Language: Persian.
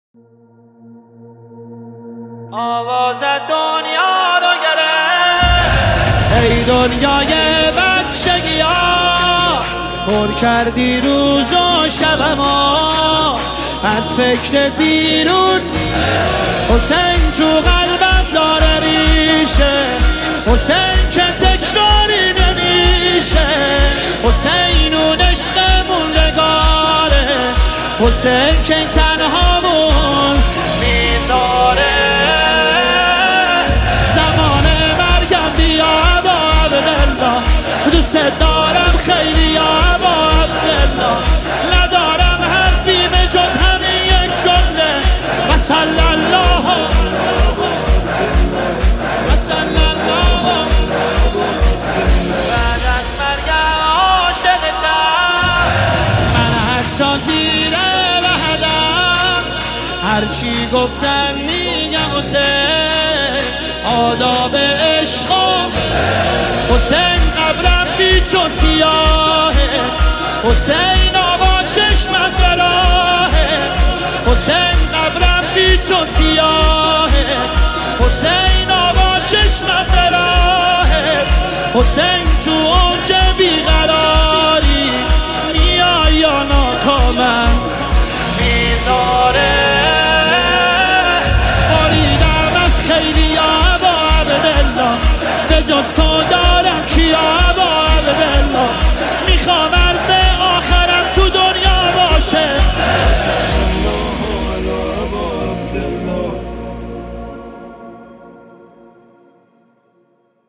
آواز دنیا رو گرفت، ای دنیای بچگی ها، پر کردی روز و شبما از فکر بیرون. حسین تو قلبم داره ریشه، حسین که تکراری نمیشه، حسین اون عشق موندگاره، حسین که تنهامون میذاره. زمان مرگم بیا ابا عبدالله، دوست دارم خیلی یا ابا عبدالله، ندارم حرفی به جز همین یک جمله و صلی الله و صلی الله. بعد از مرگم عاشقتم، من حتی زیر وحدم هرچی گفتن میگم حسین، آداب عشق حسین، قبرم بیچ و سیاهه، حسین آقا چشمم براهه، حسین قبرم بیچ و سیاهه، حسین آقا چشمم براهه، حسین تو اوج بیقرار.